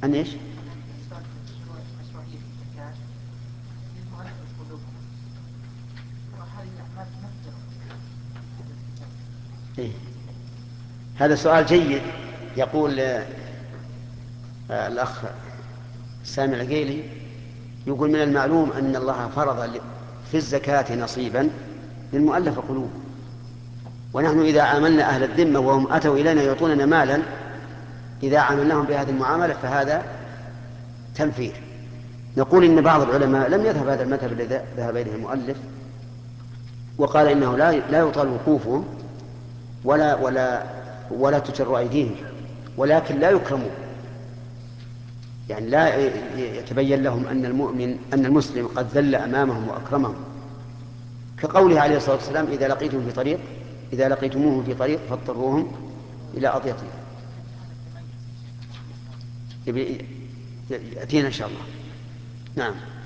أن إيش؟ إيه؟ هذا سؤال جيد. يقول الأخ سامي العقيلي، يقول من المعلوم أن الله فرض في الزكاة نصيبا للمؤلف قلوب، ونحن إذا عاملنا أهل الذمة وهم أتوا إلينا يعطوننا مالا، إذا عاملناهم بهذه المعاملة فهذا تنفير. نقول إن بعض العلماء لم يذهب هذا المذهب الذي ذهب إليه المؤلف، وقال إنه لا يطال وقوفهم ولا تجر أيديهم، ولكن لا يكرمون، يعني لا يتبين لهم أن المسلم قد ذل أمامهم وأكرمهم، كقوله عليه الصلاة والسلام إذا لقيتموهم في طريق فاضطروهم إلى أضيقهم. يأتينا إن شاء الله. نعم.